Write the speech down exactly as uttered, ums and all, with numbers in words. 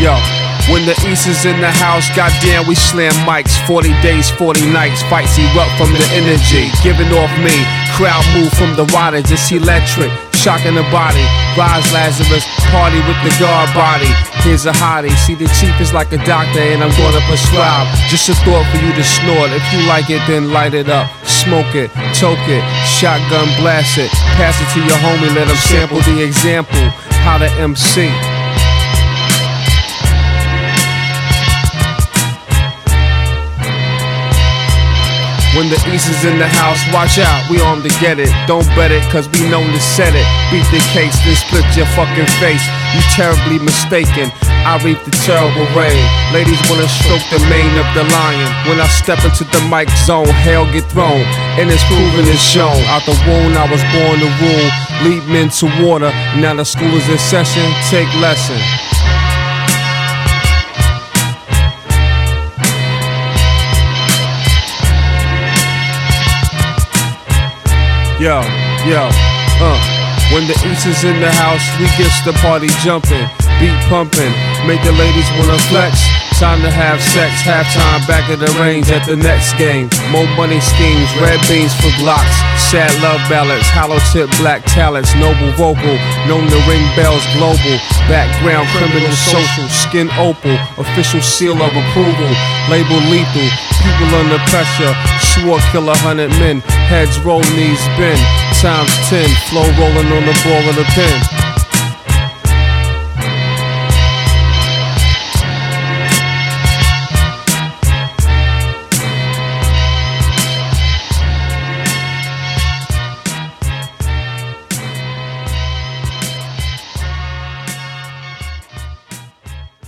Yo, when the East is in the house, goddamn, we slam mics. Forty days, forty nights, fights erupt from the energy giving off me. Crowd move from the wattage, it's electric, shocking the body. Rise Lazarus, party with the guard body. Here's a hottie, see the chief is like a doctor and I'm gonna prescribe. Just a thought for you to snort. If you like it, then light it up, smoke it, choke it, shotgun blast it. Pass it to your homie, let him sample the example. How to M C. When the East is in the house, watch out, we armed to get it. Don't bet it, cause we known to set it. Beat the case, then split your fucking face. You terribly mistaken, I reap the terrible rain. Ladies wanna stroke the mane of the lion. When I step into the mic zone, hell get thrown. And it's proven it's shown. Out the womb I was born to rule. Lead men to water, now the school is in session. Take lesson. Yo, yo, uh, when the East is in the house, we gets the party jumping, beat pumping, make the ladies wanna flex. Time to have sex, halftime back at the range at the next game. More money schemes, red beans for Glocks, sad love ballads, hollow tip black talents, noble vocal, known to ring bells global. Background criminal social, skin opal, official seal of approval, label lethal. People under pressure, swore kill a hundred men. Heads roll, knees bend, times ten, flow rolling on the ball of the pen.